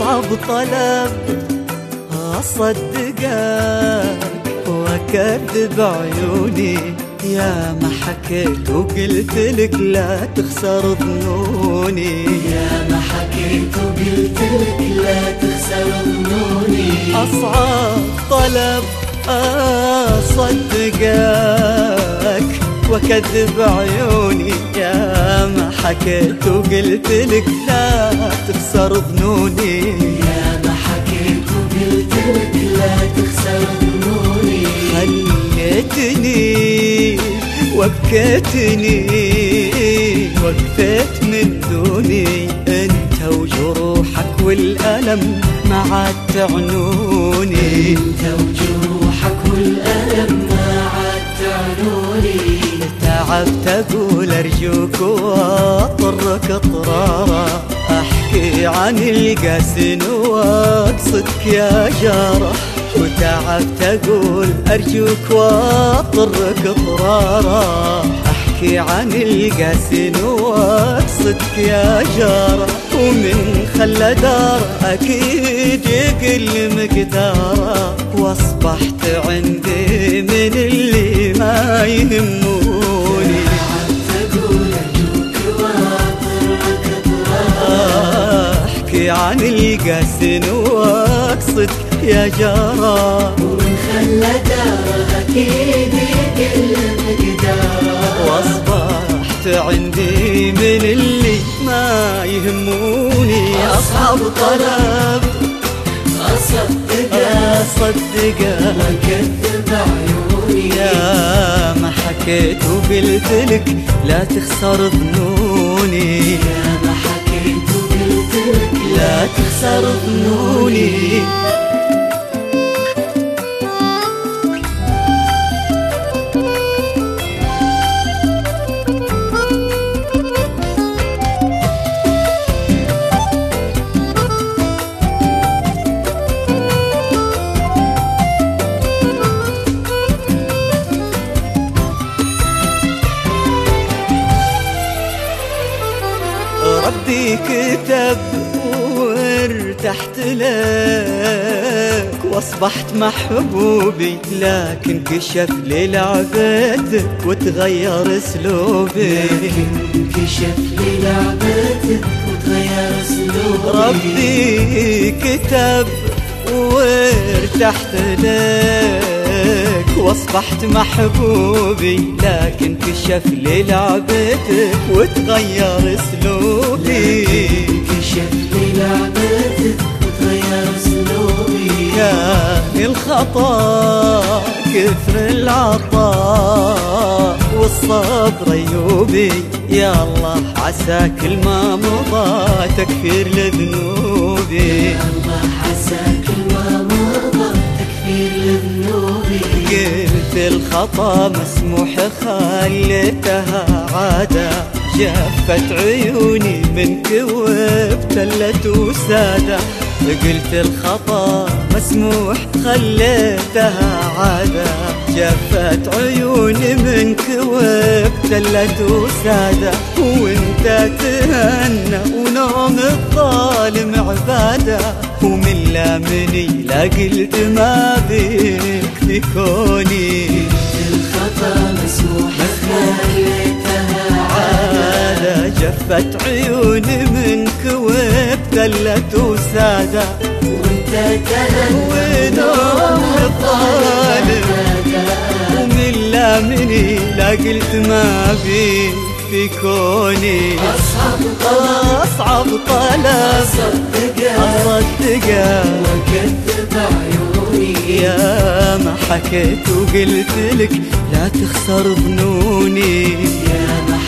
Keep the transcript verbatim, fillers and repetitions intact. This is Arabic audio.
أصعب طلب أصدقك وأكذب عيوني. يا ما حكيت وقلت لك لا تخسر ظنوني، يا ما حكيت وقلت لك لا تخسر ظنوني. أصعب طلب أصدقك وأكذب عيوني. يا ما حكيت وقلت لك لا تخسر ظنوني، يا ما حكيت وقلت لك لا تخسر ظنوني. خليتني وبكيتني وقفت من دوني، انت وجروحك والألم ما عاد تعنوني، انت وجروحك والألم ما عاد تعنوني. تعبت اقول ارجوك واطرك اطرارا، احكي عن القاسن واقصدك يا جارح. وتعبت اقول ارجوك واطرك اطرارا، احكي عن القاسن واقصدك يا جارح. ومن خلى دار اكيد يقل مقداره، واصبحت عندي من اللي ما يهموني. تعبت اقول ارجوك واطرك اطرارا، احكي عن القاسن واقصدك يا جارة. ومن خلى داره اكيد يقل مقداره، واصبحت عندي من اللي ما يهموني. أصعب طلب أصدقك أصدقك وأكذب عيوني. يا ما حكيت وقلت لك لا تخسر ظنوني، يا ما حكيت وقلت لك لا تخسر ظنوني. ربي كتب وارتحت لك واصبحت محبوبي، لكن كشف لي لعبتك وتغير اسلوبي. كشف لي لعبتك وتغير اسلوبي. ربي كتب وارتحت لك واصبحت محبوبي، لكن كشف لي لعبتك وتغير اسلوبي. كشف لي لعبتك وتغير اسلوبي. كان الخطا كثر العطاء والصبر ايوبي. يا الله عسى كل ما مضى تكفير لذنوبي. يا الله عسى كل ما مضى تكفير لذنوبي. قلت الخطا مسموح خليتها عادة، جفت عيوني منك وابتلت وسادة. قلت الخطا مسموح خليتها عادة، جفت عيوني منك وابتلت وسادة. وانت تهنى ونوم الظالم عبادة، ومن لامني لا قلت ما بيك في كوني. الخطا مسموح خليتها عادة، جفت عيوني منك وابتلت وسادة. وانت تهنى ونوم الظالم ومن لامني لا قلت ما بيك في كوني. أصعب طلب أصعب طلب أصدقك أصدقك وأكذب عيوني. يا ما حكيت وقلت لك لا تخسر ظنوني، يا ما